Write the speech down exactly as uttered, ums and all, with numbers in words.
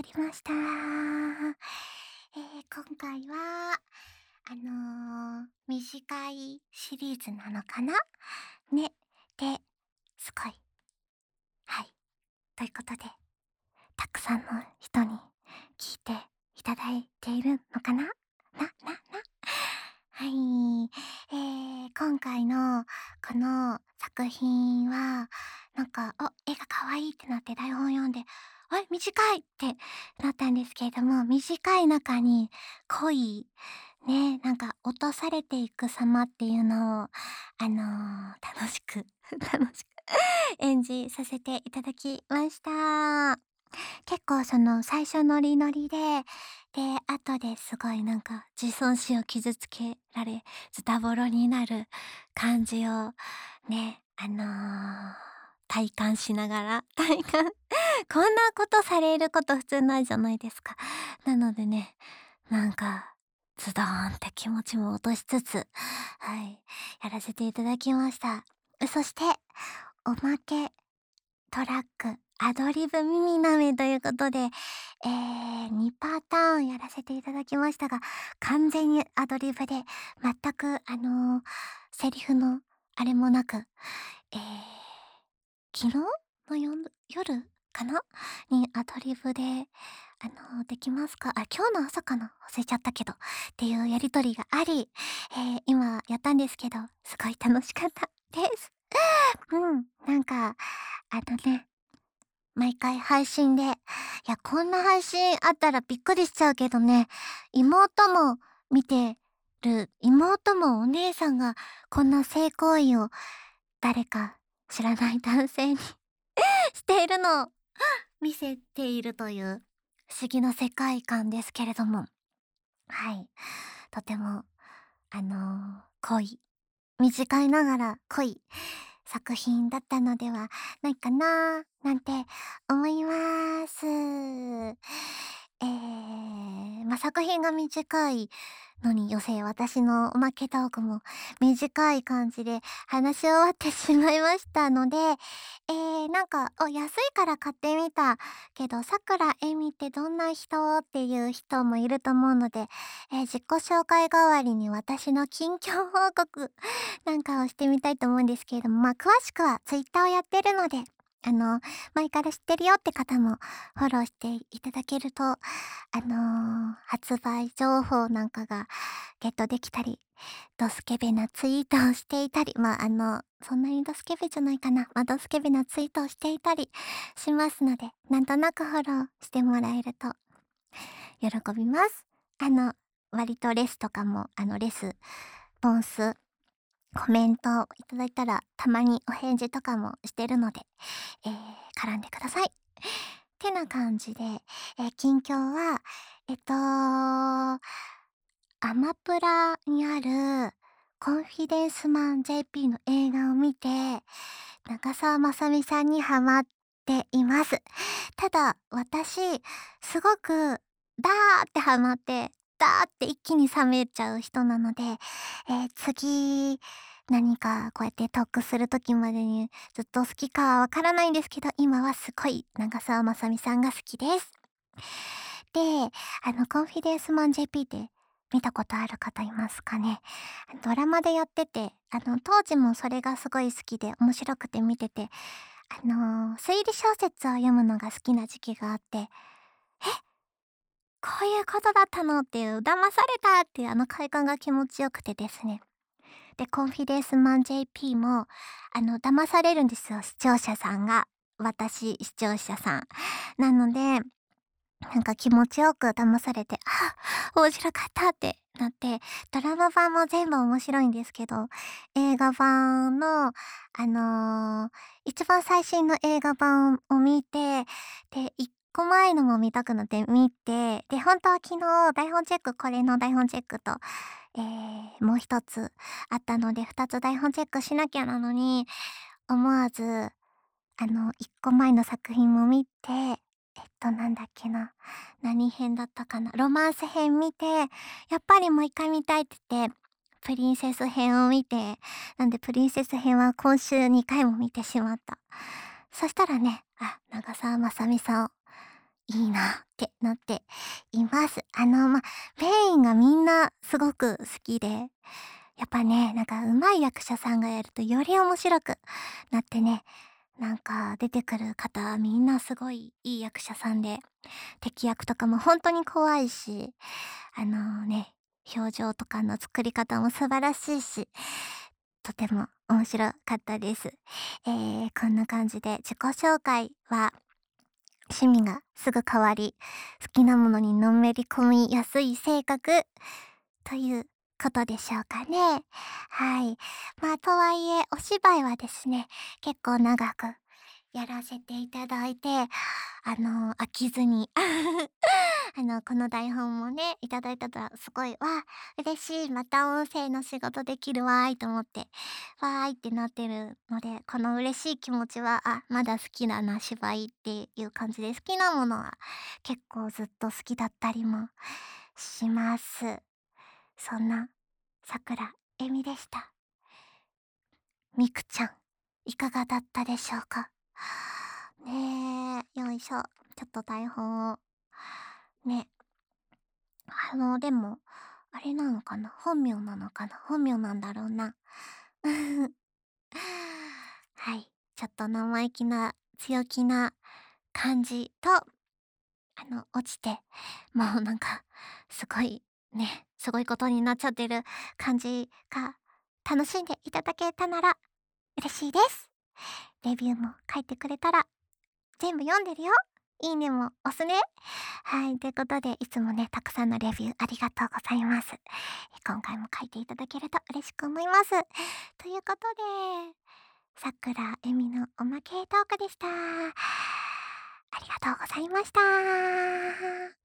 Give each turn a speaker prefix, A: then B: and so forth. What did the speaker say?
A: りました。えー、今回は、あのー、短いシリーズなのかなね。で、すごい。はい。ということで、たくさんの人に聞いていただいているのかなな、な、な。はい。えー、今回のこの作品は、なんか、お、絵が可愛いってなって台本読んで、あれ、短いってなったんですけれども、短い中に濃い、ね、なんか落とされていく様っていうのを、あのー楽しく、楽しく演じさせていただきました。結構その最初ノリノリで、で、後ですごいなんか自尊心を傷つけられ、ズタボロになる感じをね、あのー体感しながら、体感こんなことされること普通ないじゃないですか。なのでね、なんか、ズドーンって気持ちも落としつつ、はい、やらせていただきました。そして、おまけトラック、アドリブ耳なめということで、えー、にパターンやらせていただきましたが、完全にアドリブで、全く、あのーセリフのあれもなく、えー、昨日の夜夜かなにアドリブで、あのーできますかあ、今日の朝かな忘れちゃったけど、っていうやりとりがあり、えー、今やったんですけど、すごい楽しかったです。うん、なんか、あのね、毎回配信で、いや、こんな配信あったらびっくりしちゃうけどね、妹も見てる、妹もお姉さんがこんな性行為を誰か知らない男性にしているのを見せているという不思議な世界観ですけれども、はい、とても、あのー濃い、短いながら濃い作品だったのではないかななんて思います。えー、まあ、作品が短いのによせ私のおまけトークも短い感じで話し終わってしまいましたので、えー、なんか、お、安いから買ってみたけど、さくらえみってどんな人っていう人もいると思うので、えー自己紹介代わりに私の近況報告なんかをしてみたいと思うんですけれども、まあ、詳しくはツイッターをやってるので、あの、前から知ってるよって方もフォローしていただけると、あのー発売情報なんかがゲットできたり、ドスケベなツイートをしていたり、まあ、あの、そんなにドスケベじゃないかな。まあ、ドスケベなツイートをしていたりしますので、なんとなくフォローしてもらえると喜びます。あの、割とレスとかも、あの、レス、ボンス、コメントをいただいたら、たまにお返事とかもしてるので、えー、絡んでください。てな感じで、えー近況は、えっと、アマプラにある、コンフィデンスマン ジェーピー の映画を見て、長澤まさみさんにハマっています。ただ、私、すごく、ダーってハマって、ダーって一気に冷めちゃう人なので、えー次、何かこうやってトークする時までにずっと好きかはわからないんですけど、今はすごい長澤まさみさんが好きです。で、あの、コンフィデンスマン ジェーピー って見たことある方いますかね。ドラマでやってて、あの、当時もそれがすごい好きで面白くて見てて、あのー推理小説を読むのが好きな時期があって、こういうことだったのっていう、騙されたっていうあの快感が気持ちよくてですね。で、コンフィデンスマン ジェーピー も、あの、騙されるんですよ、視聴者さんが。私、視聴者さん。なので、なんか気持ちよく騙されて、あ、面白かったってなって、ドラマ版も全部面白いんですけど、映画版の、あのー一番最新の映画版を見て、で、一個前のも見たくなって見て、で、本当は昨日台本チェック、これの台本チェックと、えー、もう一つあったので、二つ台本チェックしなきゃなのに、思わず、あの、一個前の作品も見て、えっと、なんだっけな。何編だったかな。ロマンス編見て、やっぱりもう一回見たいって言って、プリンセス編を見て、なんでプリンセス編は今週にかいも見てしまった。そしたらね、あ、長澤まさみさんいいなってなっています。あの、ま、メインがみんなすごく好きで、やっぱね、なんか上手い役者さんがやるとより面白くなってね、なんか出てくる方みんなすごいいい役者さんで、敵役とかもほんとに怖いし、あのね、表情とかの作り方も素晴らしいし、とても面白かったです。えー、こんな感じで自己紹介は趣味がすぐ変わり、好きなものにのめり込みやすい性格ということでしょうかね。はい。まあ、とはいえ、お芝居はですね、結構長くやらせていただいて、あの、飽きずにあの、この台本もね、いただいたらすごい、わあ、嬉しい、また音声の仕事できるわーいと思って、わーいってなってるので、この嬉しい気持ちは、あ、まだ好きだな、芝居っていう感じで、好きなものは結構ずっと好きだったりもします。そんな、さくらえみでした。みくちゃん、いかがだったでしょうか？ねえ、よいしょ。ちょっと台本を、ね、あの、でも、あれなのかな、本名なのかな、本名なんだろうな。はい、ちょっと生意気な、強気な感じと、あの、落ちて、もうなんか、すごい、ね、すごいことになっちゃってる感じが、楽しんでいただけたなら嬉しいです。レビューも書いてくれたら全部読んでるよ。いいねも押すね。はい、ということで、いつもね、たくさんのレビューありがとうございます。え今回も書いていただけると嬉しく思います。ということで、さくらえみのおまけトークでした。ありがとうございました。